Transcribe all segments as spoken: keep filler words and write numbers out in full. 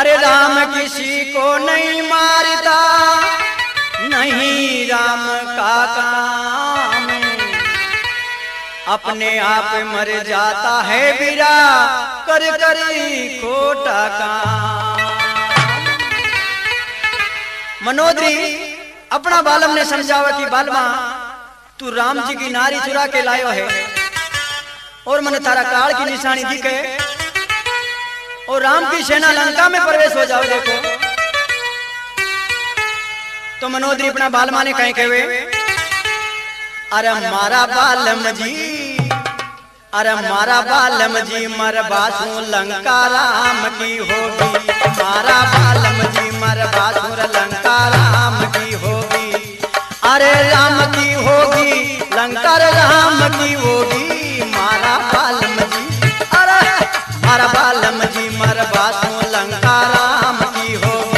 अरे राम किसी को नहीं मारता, नहीं राम का काम, अपने आप मर जाता है बीरा कर कर खोटा काम। मनोदरी अपना बालम ने समझावा कि बालमा तू राम जी की नारी चुरा के लायो है और मन तारा काल की निशानी दिखे और राम की सेना लंका में प्रवेश हो जाओ। देखो तो मनोदरी अपना बालमा ने कहे कहे अरे मारा बालम जी, अरे मारा बालम जी मरबासु लंका राम की होगी, मारा बालम जी मरबासु लंका राम की होगी, अरे राम की होगी लंका राम की होगी, मारा बालम जी, अरे मारा बालम जी मरबासु लंका राम की होगी।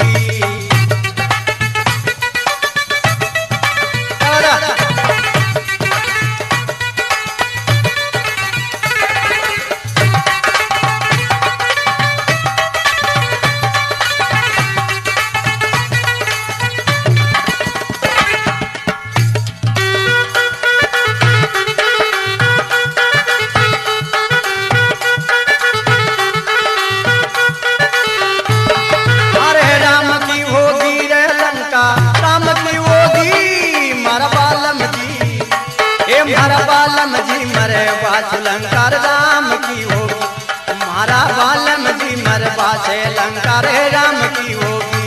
मारा बालम जी मरे बासु लंकार राम की होगी, मारा बालम जी मरे बासे लंकार राम की होगी।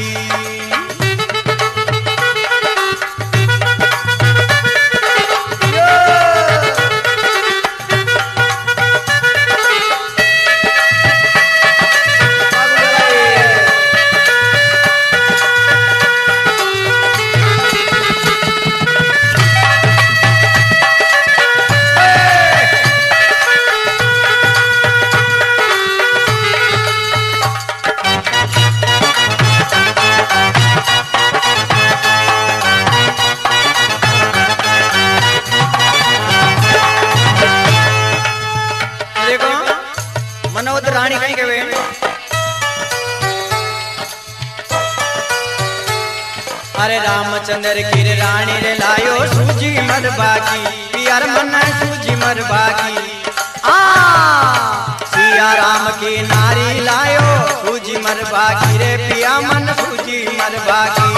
मनोदर रानी कहीं गए अरे रामचंद्र की रानी रे लायो सूजी मरबा की, पियर मन सूजी मरबा की, आ सिया राम की नारी लायो सूजी मरबा की रे पिया मन सूजी मरबा की।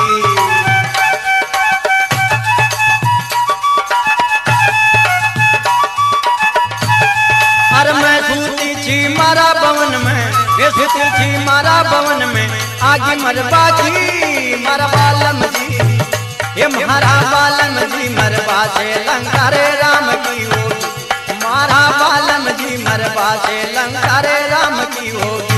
अरे मैं सूती थी मारा भवन में, ये सूती थी मारा भवन में, आगे मरबा की मारा बालम जी, ये मारा बालम जी मरबा से लंका रे राम की होगी, मारा बालम जी मरबा से लंका रे राम की होगी।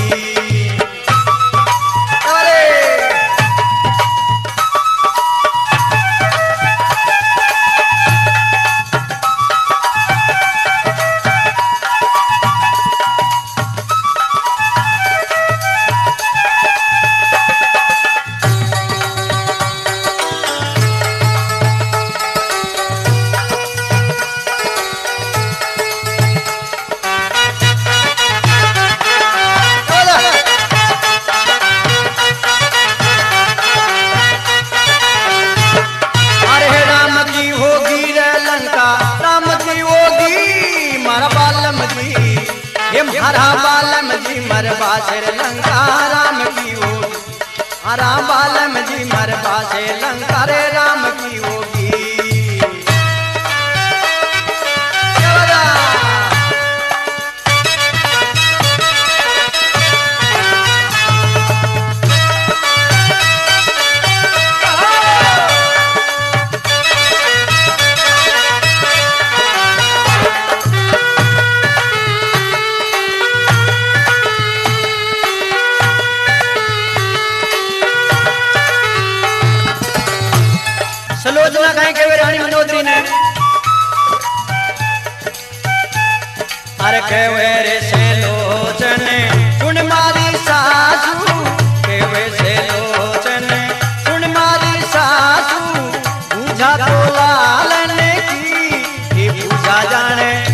हरा बालम जी मरबा से लंका राम की होगी, हरा बालम जी मरबा से लंका रे राम की होगी। सलोचना कहें के रानी मनोदरी ने अरे कहवे रे सलोचन सुन मारी सासू, कहवे सलोचन सुन मारी सासू, पूजा तो लालन की पूजा जाने